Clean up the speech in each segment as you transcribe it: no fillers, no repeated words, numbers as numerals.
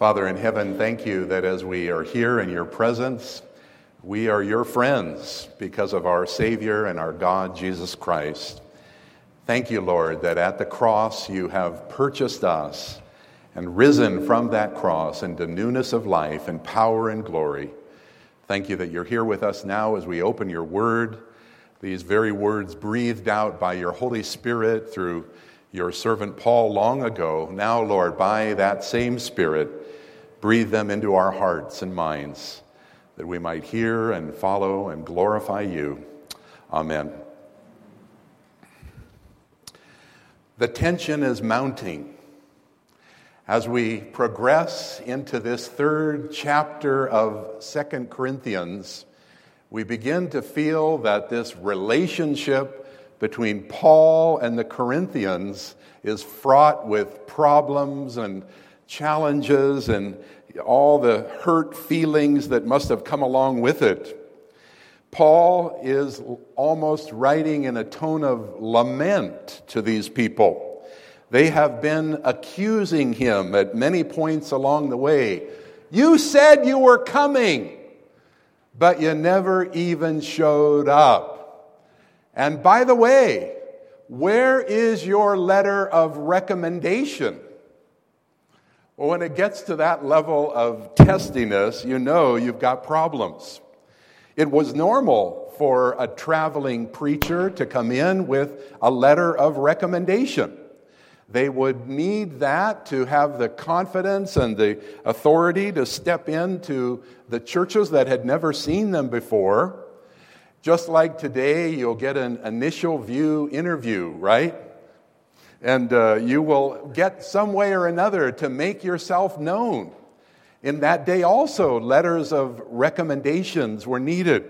Father in heaven, thank you that as we are here in your presence, we are your friends because of our Savior and our God, Jesus Christ. Thank you, Lord, that at the cross you have purchased us and risen from that cross into newness of life and power and glory. Thank you that you're here with us now as we open your word, these very words breathed out by your Holy Spirit through your servant Paul long ago. Now, Lord, by that same Spirit, breathe them into our hearts and minds that we might hear and follow and glorify you. Amen. The tension is mounting. As we progress into this third chapter of 2 Corinthians, we begin to feel that this relationship between Paul and the Corinthians is fraught with problems and challenges and all the hurt feelings that must have come along with it. Paul is almost writing in a tone of lament to these people. They have been accusing him at many points along the way. You said you were coming, but you never even showed up. And by the way, where is your letter of recommendation? Well, when it gets to that level of testiness, you know you've got problems. It was normal for a traveling preacher to come in with a letter of recommendation. They would need that to have the confidence and the authority to step into the churches that had never seen them before. Just like today, you'll get an initial view interview, right? And you will get some way or another to make yourself known. In that day also, letters of recommendations were needed.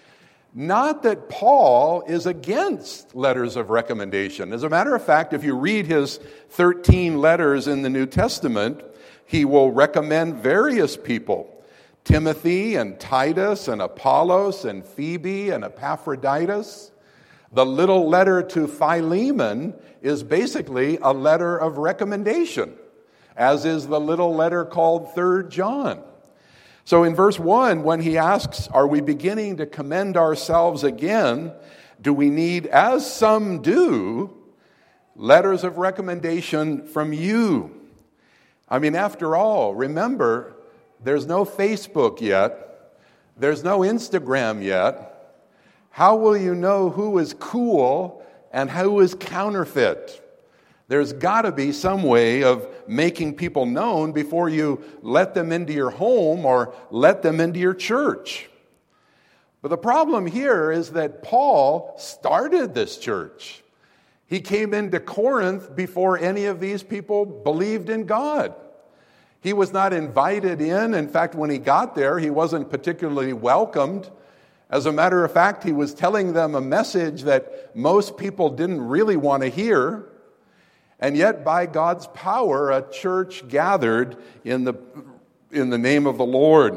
Not that Paul is against letters of recommendation. As a matter of fact, if you read his 13 letters in the New Testament, he will recommend various people. Timothy and Titus and Apollos and Phoebe and Epaphroditus. The little letter to Philemon is basically a letter of recommendation, as is the little letter called 3 John. So in verse 1, when he asks, are we beginning to commend ourselves again? Do we need, as some do, letters of recommendation from you? I mean, after all, remember, there's no Facebook yet. There's no Instagram yet. How will you know who is cool and who is counterfeit? There's got to be some way of making people known before you let them into your home or let them into your church. But the problem here is that Paul started this church. He came into Corinth before any of these people believed in God. He was not invited in. In fact, when he got there, he wasn't particularly welcomed. As a matter of fact, he was telling them a message that most people didn't really want to hear. And yet, by God's power, a church gathered in the name of the Lord.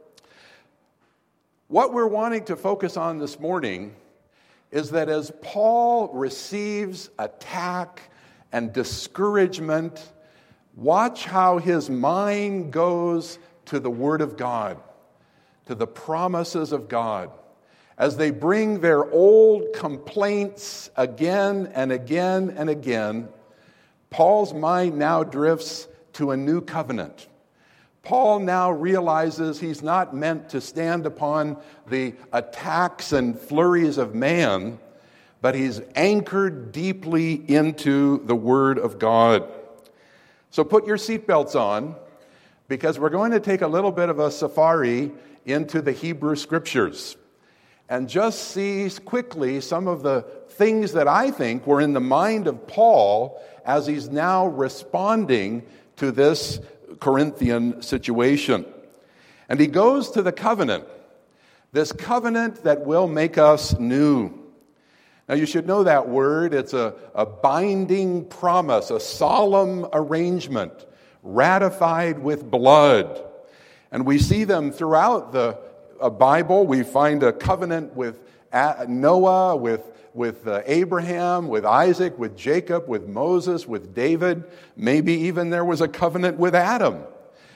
What we're wanting to focus on this morning is that as Paul receives attack and discouragement, watch how his mind goes to the Word of God, to the promises of God. As they bring their old complaints again and again and again, Paul's mind now drifts to a new covenant. Paul now realizes he's not meant to stand upon the attacks and flurries of man, but he's anchored deeply into the Word of God. So put your seatbelts on, because we're going to take a little bit of a safari into the Hebrew Scriptures and just see quickly some of the things that I think were in the mind of Paul as he's now responding to this Corinthian situation. And he goes to the covenant, this covenant that will make us new. Now you should know that word. It's a binding promise, a solemn arrangement, ratified with blood. And we see them throughout the Bible. We find a covenant with Noah, with Abraham, with Isaac, with Jacob, with Moses, with David. Maybe even there was a covenant with Adam.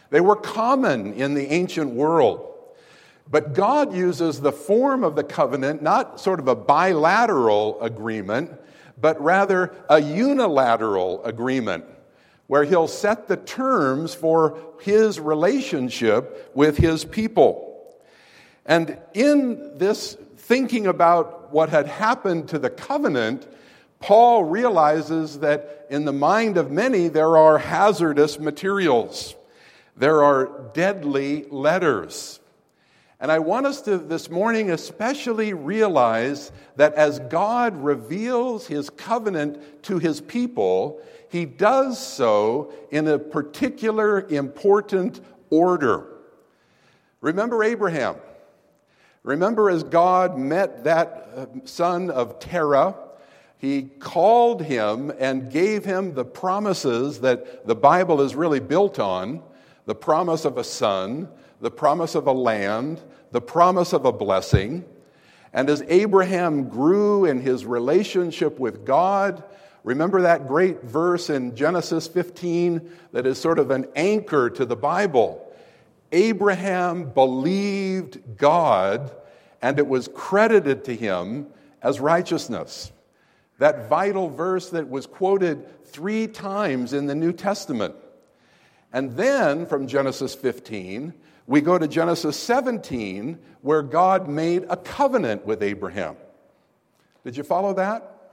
They were common in the ancient world. But God uses the form of the covenant, not sort of a bilateral agreement, but rather a unilateral agreement, where he'll set the terms for his relationship with his people. And in this thinking about what had happened to the covenant, Paul realizes that in the mind of many there are hazardous materials. There are deadly letters. And I want us to this morning especially realize that as God reveals his covenant to his people, he does so in a particular important order. Remember Abraham. Remember as God met that son of Terah, he called him and gave him the promises that the Bible is really built on, the promise of a son, the promise of a land, the promise of a blessing. And as Abraham grew in his relationship with God, remember that great verse in Genesis 15 that is sort of an anchor to the Bible. Abraham believed God, and it was credited to him as righteousness. That vital verse that was quoted 3 times in the New Testament. And then from Genesis 15, we go to Genesis 17, where God made a covenant with Abraham. Did you follow that?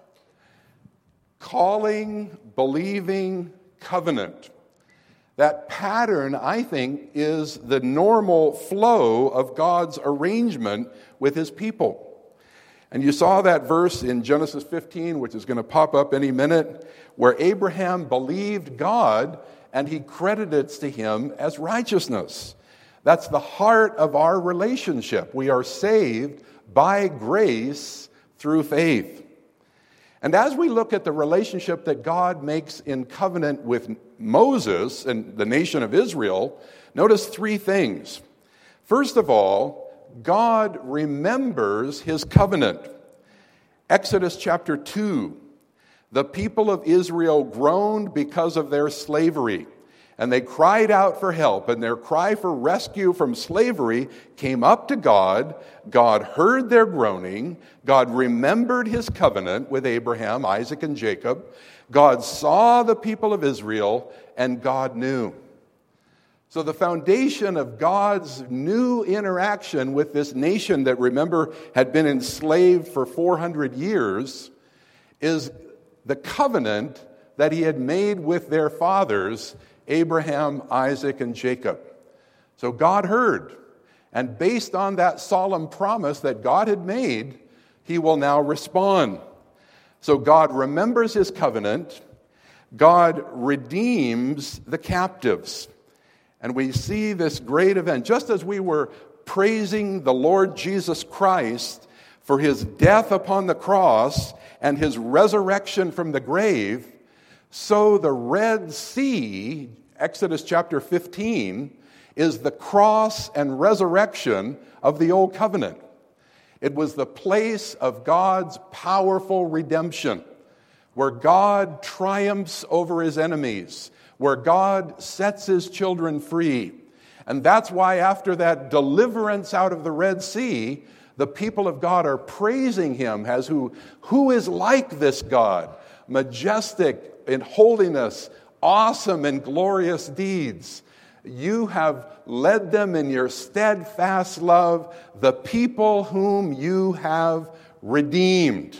Calling, believing, covenant. That pattern, I think, is the normal flow of God's arrangement with his people. And you saw that verse in Genesis 15, which is going to pop up any minute, where Abraham believed God and he credited to him as righteousness. That's the heart of our relationship. We are saved by grace through faith. And as we look at the relationship that God makes in covenant with Moses and the nation of Israel, notice 3 things. First of all, God remembers his covenant. Exodus chapter 2, the people of Israel groaned because of their slavery, and they cried out for help, and their cry for rescue from slavery came up to God. God heard their groaning. God remembered his covenant with Abraham, Isaac, and Jacob. God saw the people of Israel, and God knew. So the foundation of God's new interaction with this nation that, remember, had been enslaved for 400 years is the covenant that he had made with their fathers, Abraham, Isaac, and Jacob. So God heard, and based on that solemn promise that God had made, he will now respond. So God remembers his covenant. God redeems the captives. And we see this great event. Just as we were praising the Lord Jesus Christ for his death upon the cross and his resurrection from the grave, so the Red Sea, Exodus chapter 15, is the cross and resurrection of the Old Covenant. It was the place of God's powerful redemption, where God triumphs over his enemies, where God sets his children free. And that's why after that deliverance out of the Red Sea, the people of God are praising him as who is like this God, majestic in holiness, awesome in glorious deeds. You have led them in your steadfast love, the people whom you have redeemed.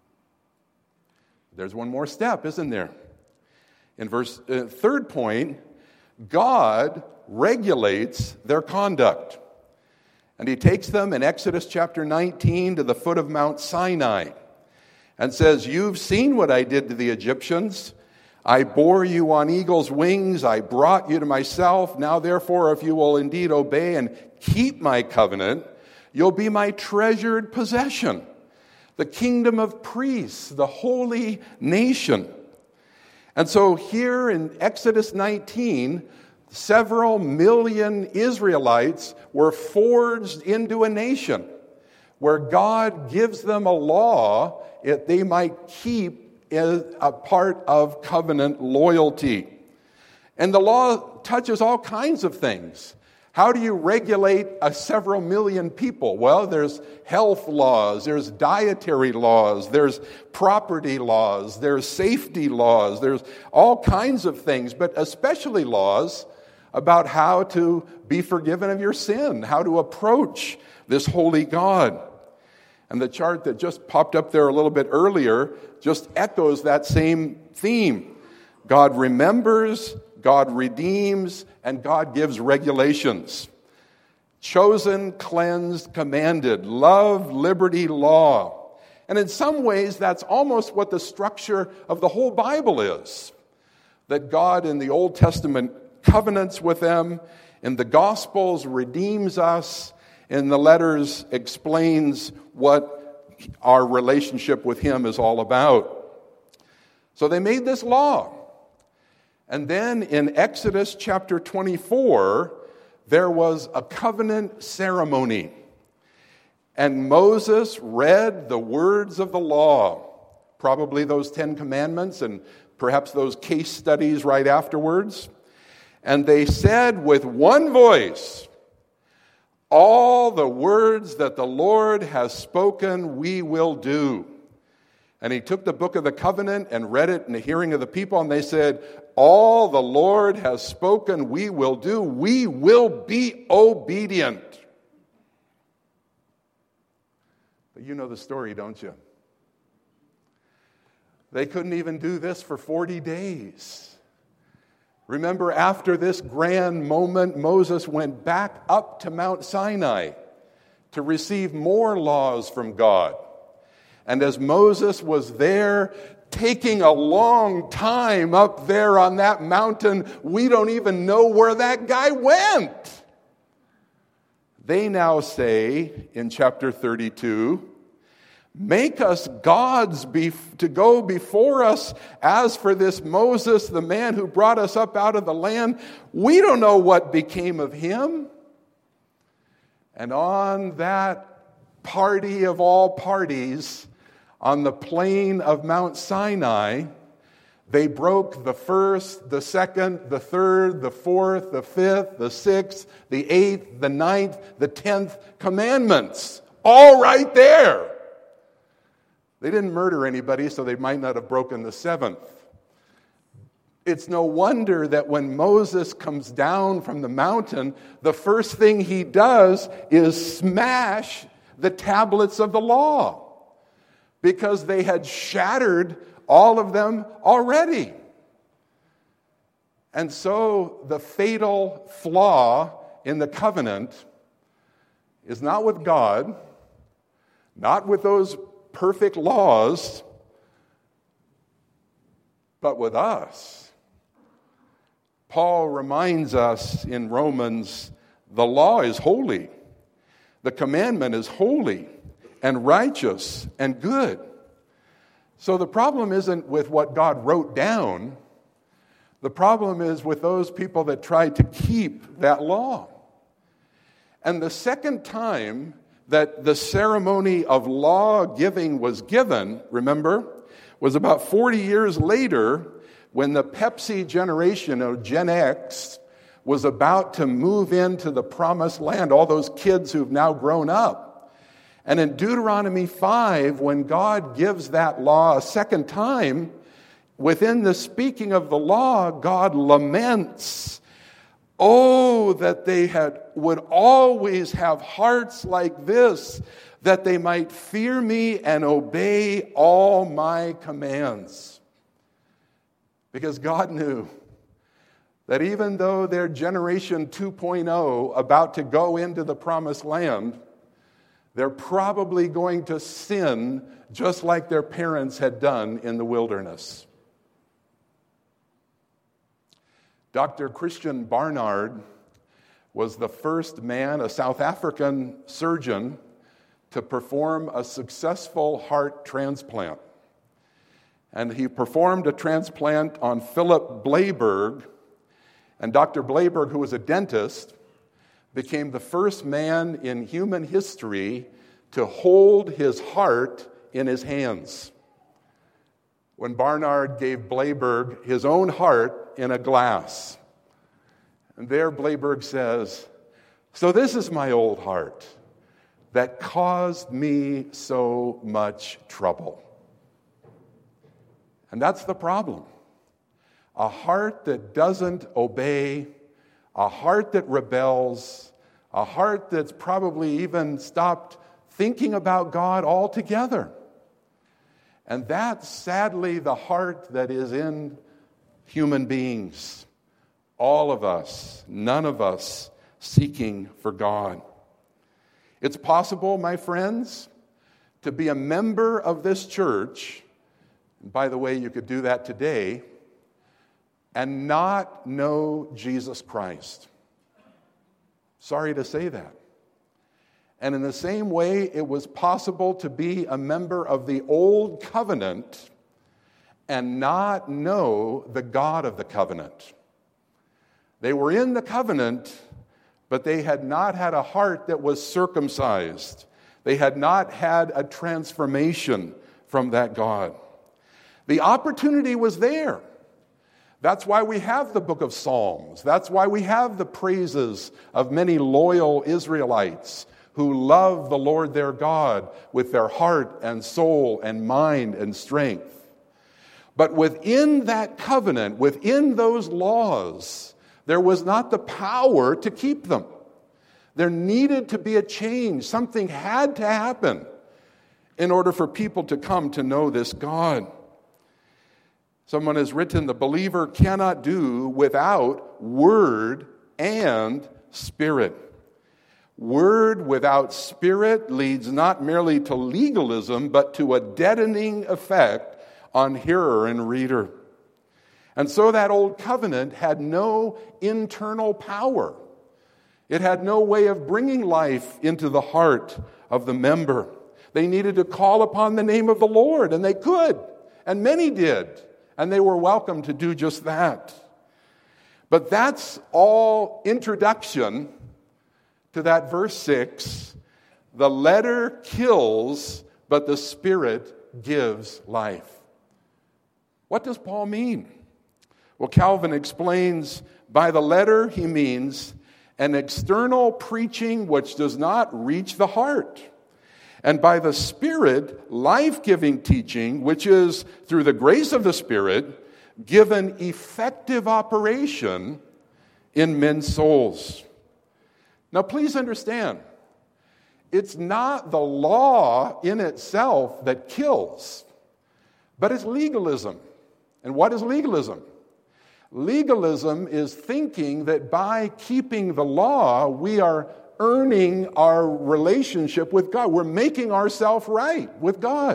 There's one more step, isn't there? In third point, God regulates their conduct. And he takes them in Exodus chapter 19 to the foot of Mount Sinai and says, "You've seen what I did to the Egyptians. I bore you on eagle's wings. I brought you to myself. Now, therefore, if you will indeed obey and keep my covenant, you'll be my treasured possession, the kingdom of priests, the holy nation." And so here in Exodus 19, several million Israelites were forged into a nation where God gives them a law that they might keep as a part of covenant loyalty. And the law touches all kinds of things. How do you regulate several million people? Well, there's health laws, there's dietary laws, there's property laws, there's safety laws, there's all kinds of things, but especially laws about how to be forgiven of your sin, how to approach this holy God. And the chart that just popped up there a little bit earlier just echoes that same theme. God remembers, God redeems, and God gives regulations. Chosen, cleansed, commanded, love, liberty, law. And in some ways, that's almost what the structure of the whole Bible is. That God in the Old Testament covenants with them, in the Gospels redeems us, in the letters explains what our relationship with Him is all about. So they made this law. And then in Exodus chapter 24, there was a covenant ceremony. And Moses read the words of the law, probably those 10 commandments and perhaps those case studies right afterwards. And they said with one voice, "All the words that the Lord has spoken, we will do." And he took the book of the covenant and read it in the hearing of the people, and they said, "All the Lord has spoken, we will do. We will be obedient." But you know the story, don't you? They couldn't even do this for 40 days. Remember, after this grand moment, Moses went back up to Mount Sinai to receive more laws from God. And as Moses was there, taking a long time up there on that mountain, we don't even know where that guy went. They now say in chapter 32, "Make us gods to go before us. As for this Moses, the man who brought us up out of the land, we don't know what became of him." And on that party of all parties, on the plain of Mount Sinai, they broke the first, the second, the third, the fourth, the fifth, the sixth, the eighth, the ninth, the 10th commandments. All right there. They didn't murder anybody, so they might not have broken the 7th. It's no wonder that when Moses comes down from the mountain, the first thing he does is smash the tablets of the law, because they had shattered all of them already. And so the fatal flaw in the covenant is not with God, not with those perfect laws, but with us. Paul reminds us in Romans, the law is holy. The commandment is holy and righteous and good. So the problem isn't with what God wrote down. The problem is with those people that tried to keep that law. And the second time that the ceremony of law giving was given, remember, was about 40 years later, when the Pepsi generation of Gen X was about to move into the promised land, all those kids who've now grown up. And in Deuteronomy 5, when God gives that law a second time, within the speaking of the law, God laments, "Oh, that they would always have hearts like this, that they might fear me and obey all my commands." Because God knew that even though they're generation 2.0 about to go into the promised land, they're probably going to sin just like their parents had done in the wilderness. Dr. Christian Barnard was the first man, a South African surgeon, to perform a successful heart transplant. And he performed a transplant on Philip Blayberg. And Dr. Blayberg, who was a dentist, became the first man in human history to hold his heart in his hands. When Barnard gave Blayberg his own heart in a glass. And there Blayberg says, "So this is my old heart that caused me so much trouble." And that's the problem. A heart that doesn't obey, a heart that rebels, a heart that's probably even stopped thinking about God altogether. And that's sadly the heart that is in human beings. All of us, none of us seeking for God. It's possible, my friends, to be a member of this church, and by the way, you could do that today, and not know Jesus Christ. Sorry to say that. And in the same way, it was possible to be a member of the Old Covenant and not know the God of the covenant. They were in the covenant, but they had not had a heart that was circumcised. They had not had a transformation from that God. The opportunity was there. That's why we have the book of Psalms. That's why we have the praises of many loyal Israelites who love the Lord their God with their heart and soul and mind and strength. But within that covenant, within those laws, there was not the power to keep them. There needed to be a change. Something had to happen in order for people to come to know this God. Someone has written, the believer cannot do without word and spirit. Word without spirit leads not merely to legalism, but to a deadening effect on hearer and reader. And so that old covenant had no internal power. It had no way of bringing life into the heart of the member. They needed to call upon the name of the Lord, and they could, and many did. And they were welcome to do just that. But that's all introduction to that verse 6. The letter kills, but the Spirit gives life. What does Paul mean? Well, Calvin explains, by the letter he means an external preaching which does not reach the heart. And by the Spirit, life-giving teaching, which is, through the grace of the Spirit, given effective operation in men's souls. Now, please understand, it's not the law in itself that kills, but it's legalism. And what is legalism? Legalism is thinking that by keeping the law, we are earning our relationship with God. We're making ourselves right with God.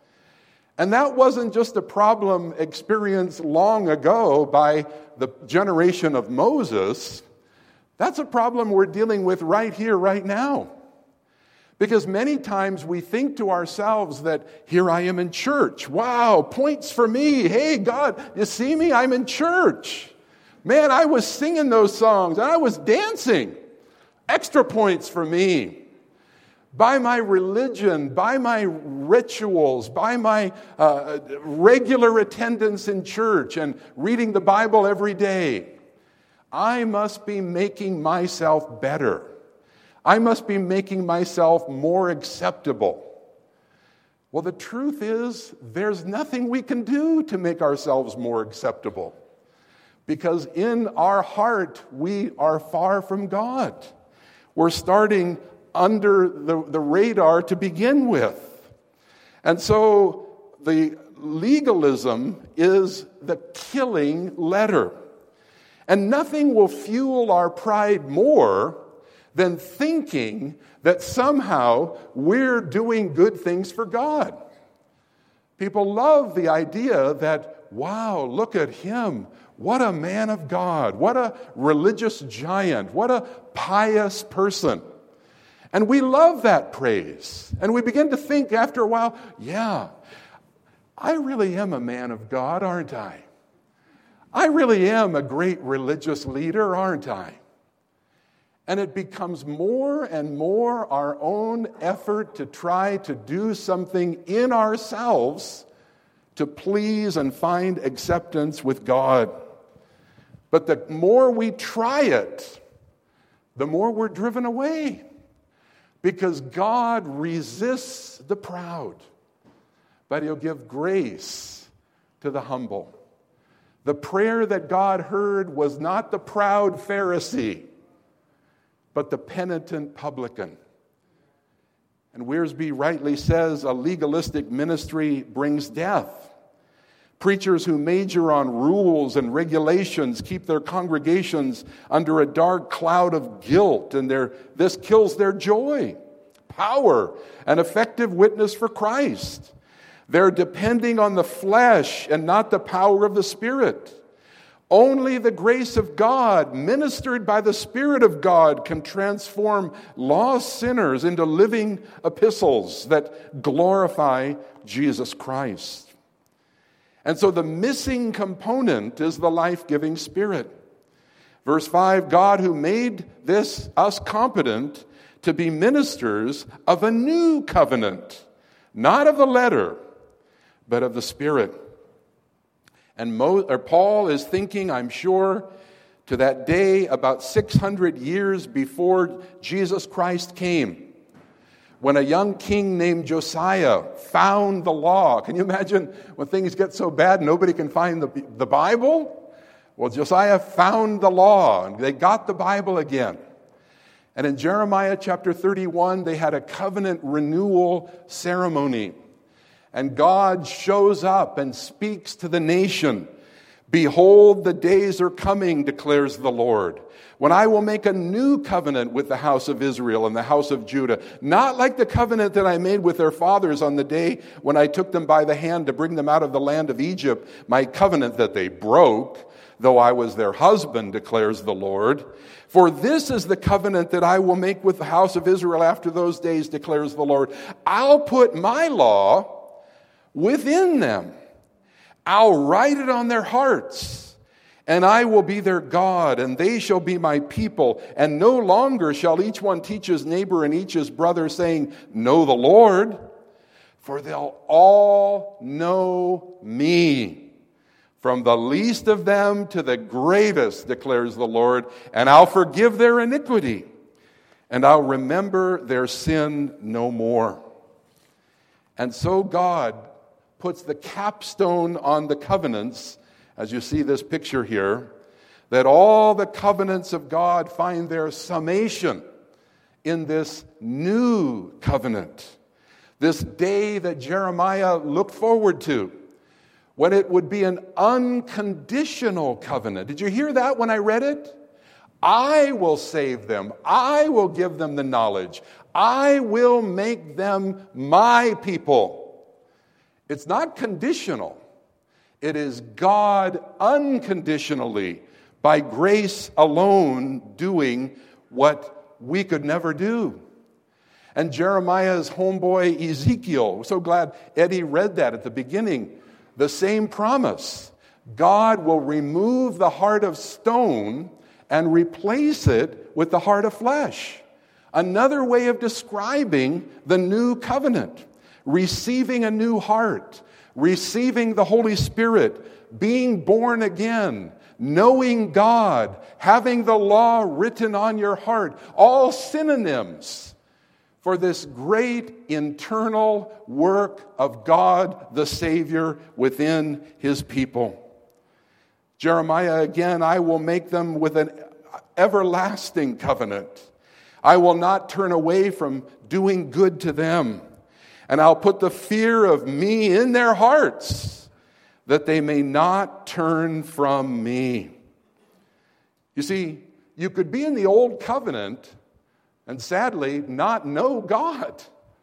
And that wasn't just a problem experienced long ago by the generation of Moses. That's a problem we're dealing with right here, right now. Because many times we think to ourselves that, here I am in church. Wow, points for me. Hey, God, you see me? I'm in church. Man, I was singing those songs and I was dancing. Extra points for me. By my religion, by my rituals, by my regular attendance in church and reading the Bible every day, I must be making myself better. I must be making myself more acceptable. Well, the truth is, there's nothing we can do to make ourselves more acceptable. Because in our heart, we are far from God. We're starting under the radar to begin with. And so the legalism is the killing letter. And nothing will fuel our pride more than thinking that somehow we're doing good things for God. People love the idea that, wow, look at him. What a man of God. What a religious giant. What a pious person. And we love that praise. And we begin to think after a while, yeah, I really am a man of God, aren't I? I really am a great religious leader, aren't I? And it becomes more and more our own effort to try to do something in ourselves to please and find acceptance with God. But the more we try it, the more we're driven away. Because God resists the proud, but He'll give grace to the humble. The prayer that God heard was not the proud Pharisee, but the penitent publican. And Wiersbe rightly says a legalistic ministry brings death. Preachers who major on rules and regulations keep their congregations under a dark cloud of guilt, and this kills their joy, power, and effective witness for Christ. They're depending on the flesh and not the power of the Spirit. Only the grace of God, ministered by the Spirit of God, can transform lost sinners into living epistles that glorify Jesus Christ. And so the missing component is the life-giving Spirit. Verse 5, God who made us competent to be ministers of a new covenant, not of the letter, but of the Spirit. And Paul is thinking, I'm sure, to that day about 600 years before Jesus Christ came, when a young king named Josiah found the law. Can you imagine when things get so bad nobody can find the Bible? Well, Josiah found the law, and they got the Bible again. And in Jeremiah chapter 31, they had a covenant renewal ceremony. And God shows up and speaks to the nation. Behold, the days are coming, declares the Lord, when I will make a new covenant with the house of Israel and the house of Judah, not like the covenant that I made with their fathers on the day when I took them by the hand to bring them out of the land of Egypt, my covenant that they broke, though I was their husband, declares the Lord. For this is the covenant that I will make with the house of Israel after those days, declares the Lord. I'll put my law within them. I'll write it on their hearts. And I will be their God, and they shall be my people. And no longer shall each one teach his neighbor and each his brother, saying, know the Lord, for they'll all know me, from the least of them to the greatest, declares the Lord. And I'll forgive their iniquity, and I'll remember their sin no more. And so God puts the capstone on the covenants, as you see this picture here, that all the covenants of God find their summation in this new covenant. This day that Jeremiah looked forward to, when it would be an unconditional covenant. Did you hear that when I read it? I will save them. I will give them the knowledge. I will make them my people. It's not conditional. It is God unconditionally, by grace alone, doing what we could never do. And Jeremiah's homeboy Ezekiel, we're so glad Eddie read that at the beginning, the same promise. God will remove the heart of stone and replace it with the heart of flesh. Another way of describing the new covenant. Receiving a new heart, receiving the Holy Spirit, being born again, knowing God, having the law written on your heart, all synonyms for this great internal work of God the Savior within His people. Jeremiah again, I will make them with an everlasting covenant. I will not turn away from doing good to them. And I'll put the fear of me in their hearts, that they may not turn from me. You see, you could be in the old covenant and sadly not know God.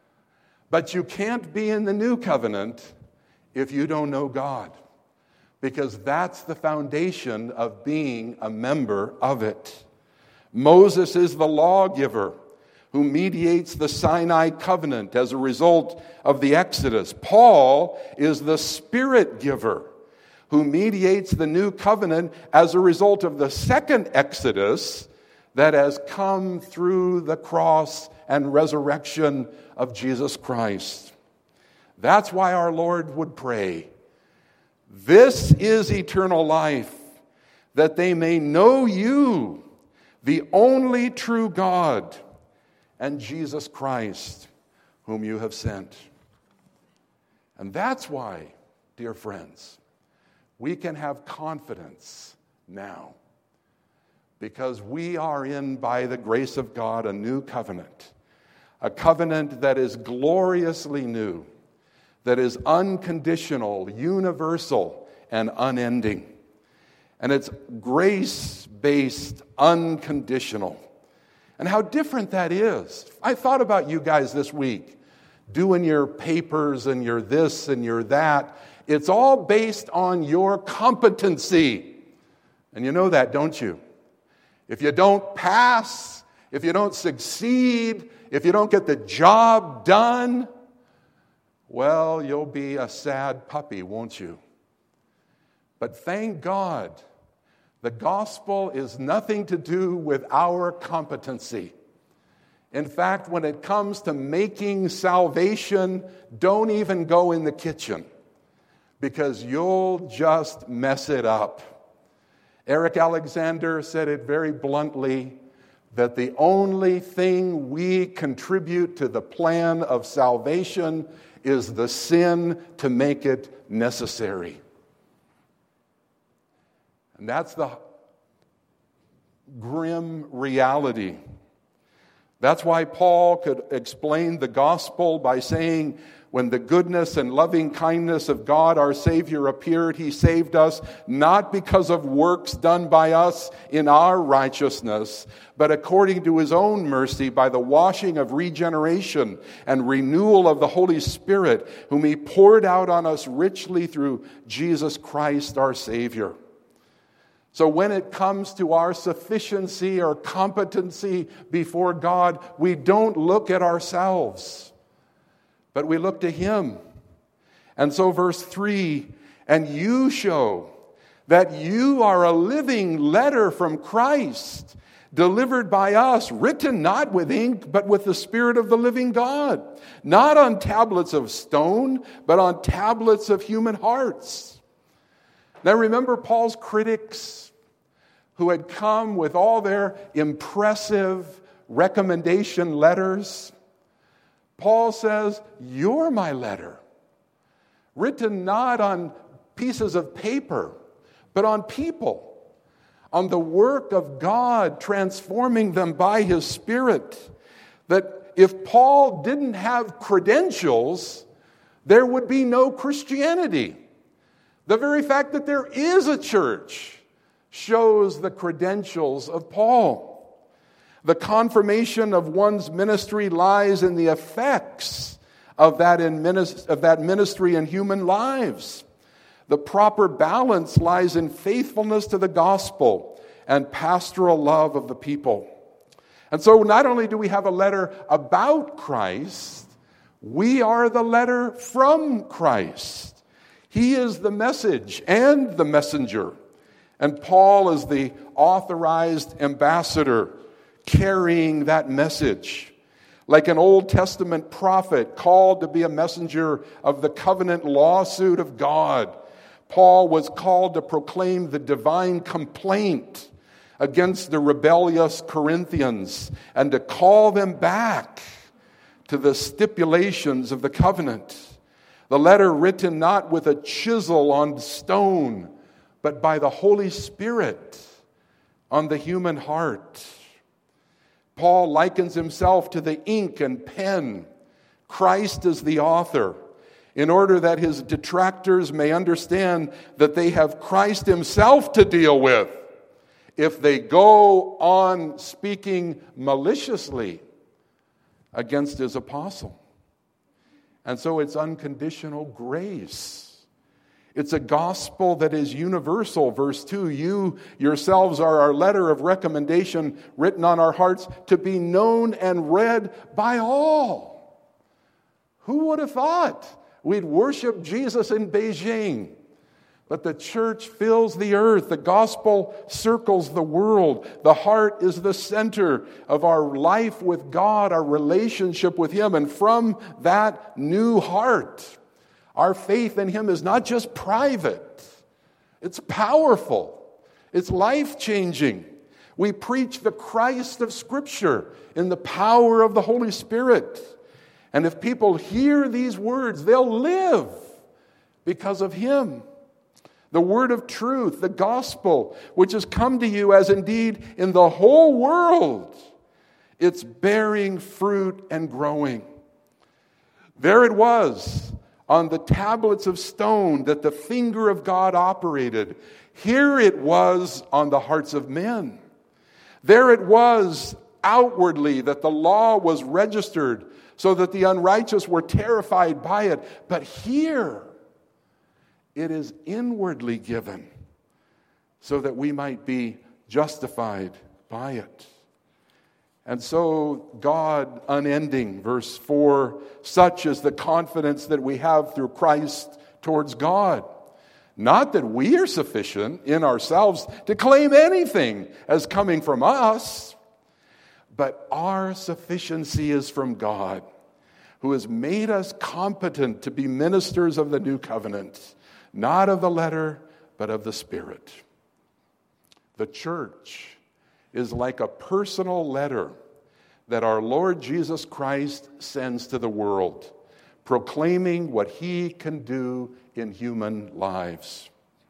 But you can't be in the new covenant if you don't know God. Because that's the foundation of being a member of it. Moses is the lawgiver who mediates the Sinai covenant as a result of the Exodus. Paul is the Spirit giver who mediates the new covenant as a result of the second Exodus that has come through the cross and resurrection of Jesus Christ. That's why our Lord would pray, "This is eternal life, that they may know you, the only true God, and Jesus Christ, whom you have sent. And that's why, dear friends, we can have confidence now, because we are in, by the grace of God, a new covenant, a covenant that is gloriously new, that is unconditional, universal, and unending. And it's grace-based, unconditional. And how different that is. I thought about you guys this week, doing your papers and your this and your that. It's all based on your competency. And you know that, don't you? If you don't pass, if you don't succeed, if you don't get the job done, well, you'll be a sad puppy, won't you? But thank God, the gospel is nothing to do with our competency. In fact, when it comes to making salvation, don't even go in the kitchen, because you'll just mess it up. Eric Alexander said it very bluntly, that the only thing we contribute to the plan of salvation is the sin to make it necessary. And that's the grim reality. That's why Paul could explain the gospel by saying, when the goodness and loving kindness of God our Savior appeared, He saved us not because of works done by us in our righteousness, but according to His own mercy by the washing of regeneration and renewal of the Holy Spirit, whom He poured out on us richly through Jesus Christ our Savior. So when it comes to our sufficiency or competency before God, we don't look at ourselves, but we look to Him. And so verse 3, and you show that you are a living letter from Christ, delivered by us, written not with ink, but with the Spirit of the living God, not on tablets of stone, but on tablets of human hearts. Now remember Paul's critics who had come with all their impressive recommendation letters? Paul says, you're my letter, written not on pieces of paper, but on people, on the work of God transforming them by His Spirit. That if Paul didn't have credentials, there would be no Christianity. The very fact that there is a church shows the credentials of Paul. The confirmation of one's ministry lies in the effects of that ministry in human lives. The proper balance lies in faithfulness to the gospel and pastoral love of the people. And so not only do we have a letter about Christ, we are the letter from Christ. He is the message and the messenger. And Paul is the authorized ambassador carrying that message. Like an Old Testament prophet called to be a messenger of the covenant lawsuit of God, Paul was called to proclaim the divine complaint against the rebellious Corinthians and to call them back to the stipulations of the covenant. The letter written not with a chisel on stone, but by the Holy Spirit on the human heart. Paul likens himself to the ink and pen. Christ is the author, in order that his detractors may understand that they have Christ Himself to deal with if they go on speaking maliciously against His apostle. And so it's unconditional grace. It's a gospel that is universal. Verse 2, you yourselves are our letter of recommendation written on our hearts to be known and read by all. Who would have thought we'd worship Jesus in Beijing? But the church fills the earth. The gospel circles the world. The heart is the center of our life with God, our relationship with Him. And from that new heart, our faith in Him is not just private. It's powerful. It's life-changing. We preach the Christ of Scripture in the power of the Holy Spirit. And if people hear these words, they'll live because of Him. The word of truth, the gospel, which has come to you as indeed in the whole world, it's bearing fruit and growing. There it was on the tablets of stone that the finger of God operated. Here it was on the hearts of men. There it was outwardly that the law was registered so that the unrighteous were terrified by it. But here it is inwardly given so that we might be justified by it. And so God, unending, verse 4, such is the confidence that we have through Christ towards God. Not that we are sufficient in ourselves to claim anything as coming from us, but our sufficiency is from God, who has made us competent to be ministers of the new covenant, not of the letter, but of the Spirit. The church is like a personal letter that our Lord Jesus Christ sends to the world, proclaiming what He can do in human lives.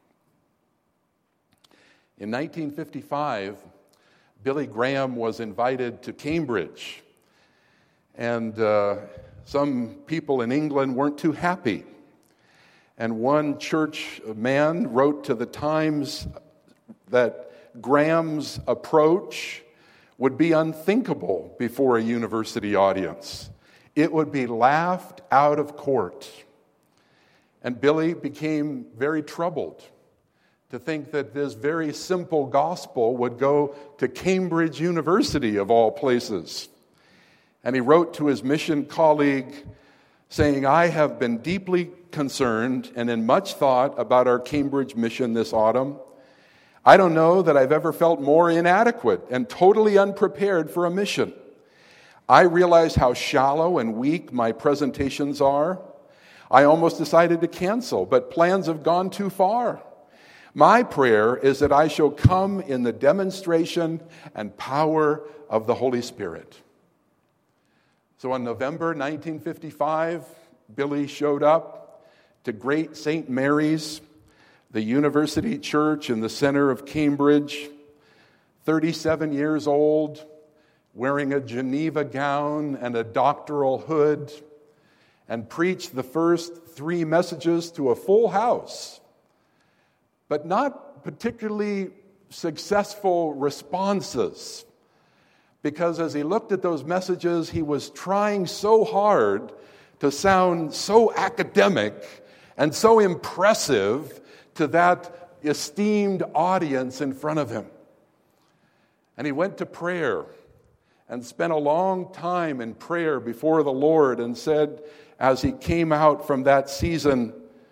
In 1955, Billy Graham was invited to Cambridge, and some people in England weren't too happy. And one church man wrote to the Times that Graham's approach would be unthinkable before a university audience. It would be laughed out of court. And Billy became very troubled to think that this very simple gospel would go to Cambridge University, of all places. And he wrote to his mission colleague saying, I have been deeply concerned and in much thought about our Cambridge mission this autumn. I don't know that I've ever felt more inadequate and totally unprepared for a mission. I realize how shallow and weak my presentations are. I almost decided to cancel, but plans have gone too far. My prayer is that I shall come in the demonstration and power of the Holy Spirit. So on November 1955, Billy showed up to Great St. Mary's, the university church in the center of Cambridge, 37 years old, wearing a Geneva gown and a doctoral hood, and preached the first 3 messages to a full house, but not particularly successful responses, because as he looked at those messages, he was trying so hard to sound so academic and so impressive to that esteemed audience in front of him. And he went to prayer and spent a long time in prayer before the Lord and said, as he came out from that season,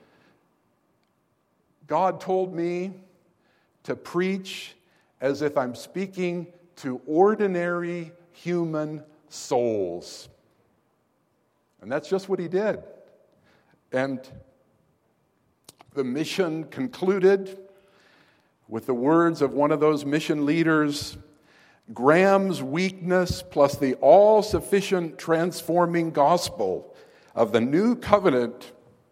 God told me to preach as if I'm speaking to ordinary human souls. And that's just what he did. And the mission concluded with the words of one of those mission leaders, Graham's weakness plus the all-sufficient transforming gospel of the new covenant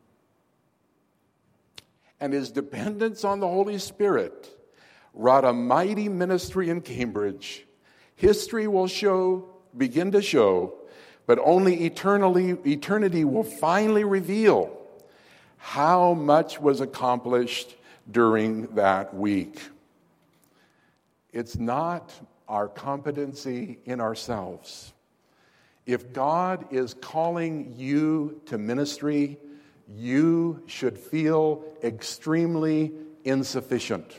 and his dependence on the Holy Spirit wrought a mighty ministry in Cambridge. History will begin to show, but only eternity will finally reveal how much was accomplished during that week. It's not our competency in ourselves. If God is calling you to ministry, you should feel extremely insufficient,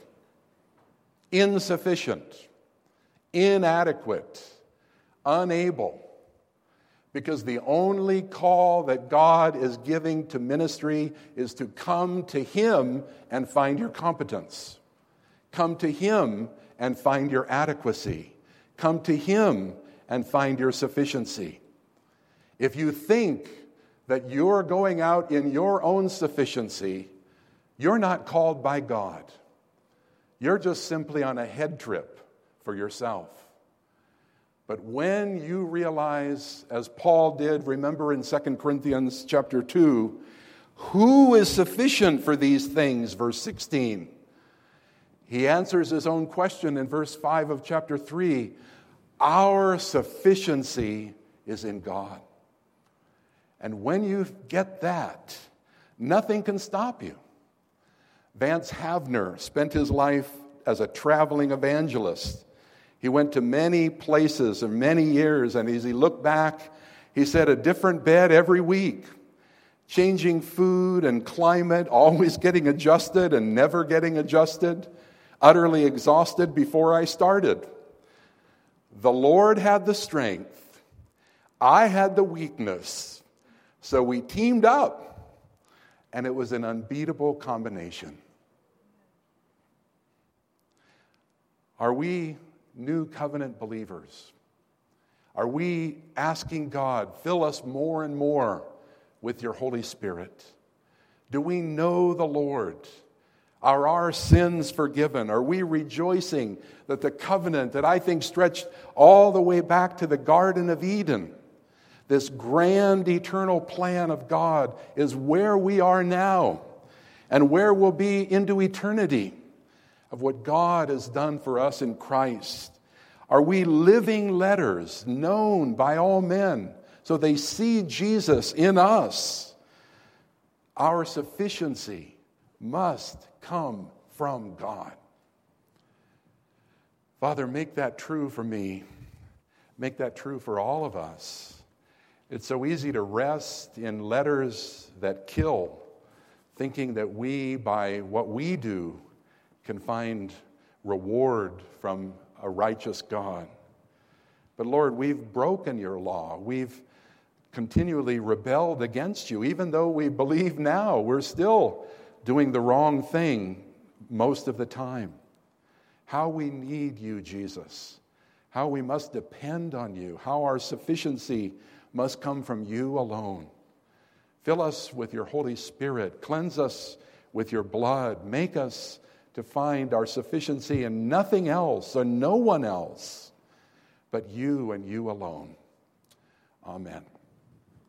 inadequate, unable. Because the only call that God is giving to ministry is to come to Him and find your competence. Come to Him and find your adequacy. Come to Him and find your sufficiency. If you think that you're going out in your own sufficiency, you're not called by God. You're just simply on a head trip for yourself. But when you realize, as Paul did, remember in 2 Corinthians chapter 2, who is sufficient for these things, verse 16, he answers his own question in verse 5 of chapter 3. Our sufficiency is in God. And when you get that, nothing can stop you. Vance Havner spent his life as a traveling evangelist. He went to many places and many years, and as he looked back, he said a different bed every week, changing food and climate, always getting adjusted and never getting adjusted, utterly exhausted before I started. The Lord had the strength. I had the weakness. So we teamed up, and it was an unbeatable combination. Are we new covenant believers? Are we asking God, fill us more and more with your Holy Spirit? Do we know the Lord? Are our sins forgiven? Are we rejoicing that the covenant that I think stretched all the way back to the Garden of Eden, this grand eternal plan of God, is where we are now and where we'll be into eternity of what God has done for us in Christ? Are we living letters known by all men so they see Jesus in us? Our sufficiency must come from God. Father, make that true for me. Make that true for all of us. It's so easy to rest in letters that kill, thinking that we, by what we do, can find reward from a righteous God. But Lord, we've broken your law. We've continually rebelled against you. Even though we believe now, we're still doing the wrong thing most of the time. How we need you, Jesus. How we must depend on you. How our sufficiency must come from you alone. Fill us with your Holy Spirit. Cleanse us with your blood. Make us to find our sufficiency in nothing else or no one else but you and you alone. Amen.